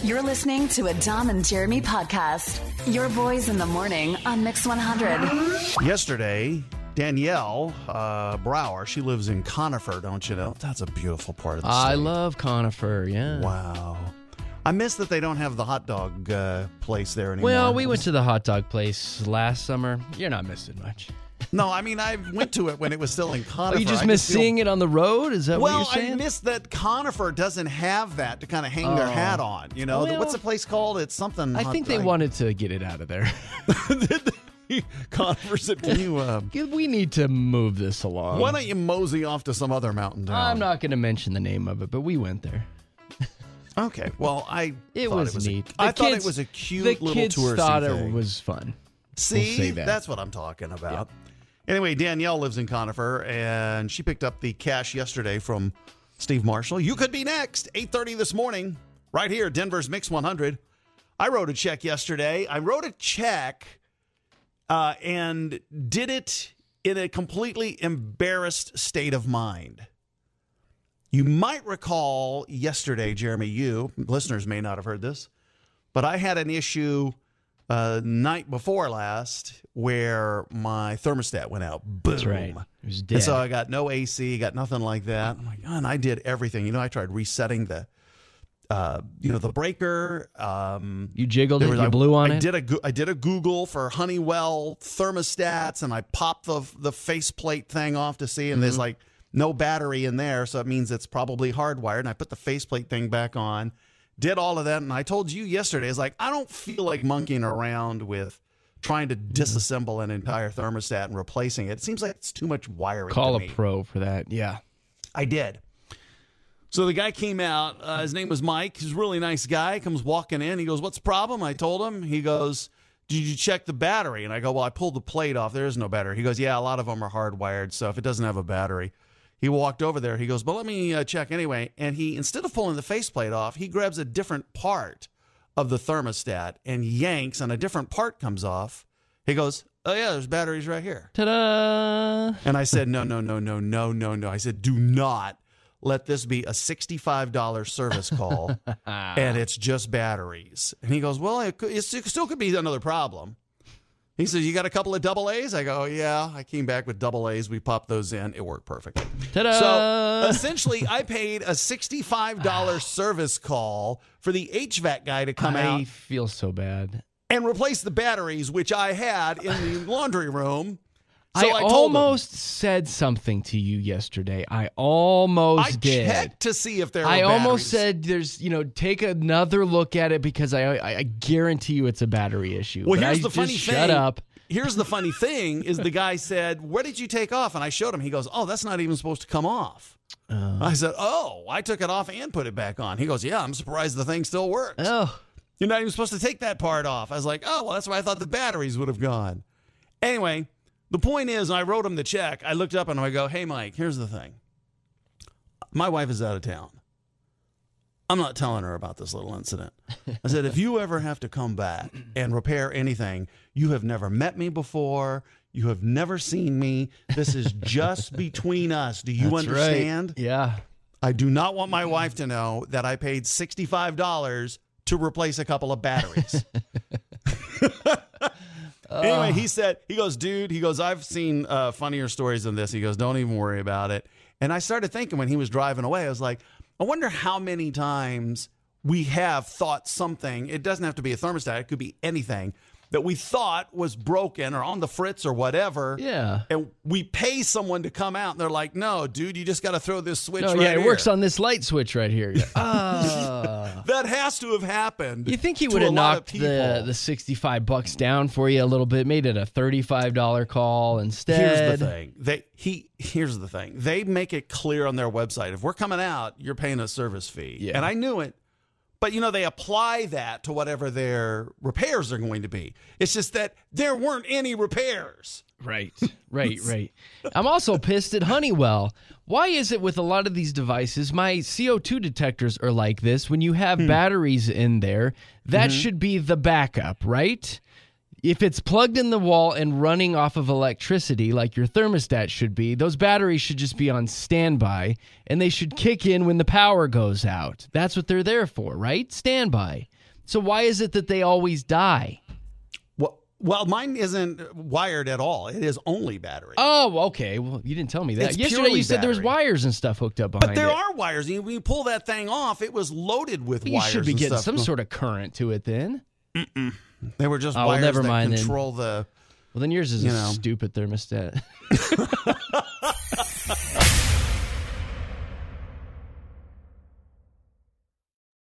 You're listening to a Dom and Jeremy podcast. Your boys in the morning on Mix 100. Yesterday, Danielle Brower, she lives in Conifer, don't you know? That's a beautiful part of the state. I love Conifer, yeah. Wow. I miss that they don't have the hot dog place there anymore. Well, we went to the hot dog place last summer. You're not missing much. No, I mean, I went to it when it was still in Conifer. Oh, you just miss seeing it on the road? Is that what you're saying? Well, I miss that Conifer doesn't have that to kind of hang their hat on. You know, Well, what's the place called? It's something. I think they wanted to get it out of there. Conifer said, can you... We need to move this along. Why don't you mosey off to some other mountain town? I'm not going to mention the name of it, but we went there. Okay, well, It was neat. I thought it was a cute little touristy The kids thought thing. it was fun. See, We'll say that. That's what I'm talking about. Anyway, Danielle lives in Conifer, and she picked up the cash yesterday from Steve Marshall. You could be next, 8:30 this morning, right here, Denver's Mix 100. I wrote a check yesterday. I wrote a check and did it in a completely embarrassed state of mind. You might recall yesterday, Jeremy, you, listeners may not have heard this, but I had an issue night before last where my thermostat went out. Boom. That's right. It was dead. And so I got no AC, got nothing like that. Oh my God, and I did everything. You know, I tried resetting the breaker. You jiggled it, you blew on I it? I did a Google for Honeywell thermostats, and I popped the faceplate thing off to see, and there's like no battery in there, so it means it's probably hardwired. And I put the faceplate thing back on, did all of that, and I told you yesterday, it's like, I don't feel like monkeying around with trying to disassemble an entire thermostat and replacing it. It seems like it's too much wiring. Call to a me. pro for that, yeah. I did. So the guy came out. His name was Mike. He's a really nice guy. Comes walking in. He goes, "What's the problem?" I told him. He goes, "Did you check the battery?" And I go, "Well, I pulled the plate off. There is no battery." He goes, "Yeah, a lot of them are hardwired, so if it doesn't have a battery." He walked over there. He goes, "But let me check anyway." And he, instead of pulling the faceplate off, he grabs a different part of the thermostat and yanks, and a different part comes off. He goes, "Oh, yeah, there's batteries right here." Ta-da! And I said, no. I said, do not let this be a $65 service call, and it's just batteries. And he goes, "Well, it still could be another problem." He says, "You got a couple of double A's?" I go, "Yeah." I came back with double A's. We popped those in. It worked perfectly. Ta-da! So essentially, I paid a $65 service call for the HVAC guy to come out I feel so bad. and replace the batteries, which I had in the laundry room. So I told him, almost said something to you yesterday. I almost did. I checked to see if there were I batteries. almost said, "There's, take another look at it because I guarantee you it's a battery issue." Well, But here's I the funny just thing. Shut up. Here's the funny thing is the guy said, "Where did you take off?" And I showed him. He goes, "Oh, that's not even supposed to come off." I said, "Oh, I took it off and put it back on." He goes, "Yeah, I'm surprised the thing still works. Oh, You're not even supposed to take that part off." I was like, "Oh, well, that's why I thought the batteries would have gone." Anyway, the point is, I wrote him the check. I looked up and I go, "Hey, Mike, here's the thing. My wife is out of town. I'm not telling her about this little incident." I said, "If you ever have to come back and repair anything, you have never met me before. You have never seen me. This is just between us. Do you that's understand?" right. Yeah. I do not want my wife to know that I paid $65 to replace a couple of batteries. Anyway, he goes, "Dude," he goes, "I've seen funnier stories than this." He goes, "Don't even worry about it." And I started thinking when he was driving away, I was like, I wonder how many times we have thought something, it doesn't have to be a thermostat, it could be anything, that we thought was broken or on the fritz or whatever. Yeah. And we pay someone to come out and they're like, "No, dude, you just got to throw this switch No, right yeah, it here." works on this light switch right here. Ah. That has to have happened. You think he to would a have lot of knocked people. the $65 down for you a little bit, made it a $35 call instead? Here's the thing. Here's the thing. They make it clear on their website, if we're coming out, you're paying a service fee. Yeah. And I knew it. But, they apply that to whatever their repairs are going to be. It's just that there weren't any repairs. Right. I'm also pissed at Honeywell. Why is it with a lot of these devices, my CO2 detectors are like this, when you have batteries in there, that should be the backup, right? If it's plugged in the wall and running off of electricity like your thermostat should be, those batteries should just be on standby, and they should kick in when the power goes out. That's what they're there for, right? Standby. So why is it that they always die? Well, mine isn't wired at all. It is only battery. Oh, okay. Well, you didn't tell me that. It's Yesterday purely you said there was battery. wires and stuff hooked up behind it. But there are wires. When you pull that thing off, it was loaded with You wires. should be and getting stuff. some sort of current to it then. They were just Oh, well, wires never that mind then. control the. Well, then yours is You a know. stupid thermostat.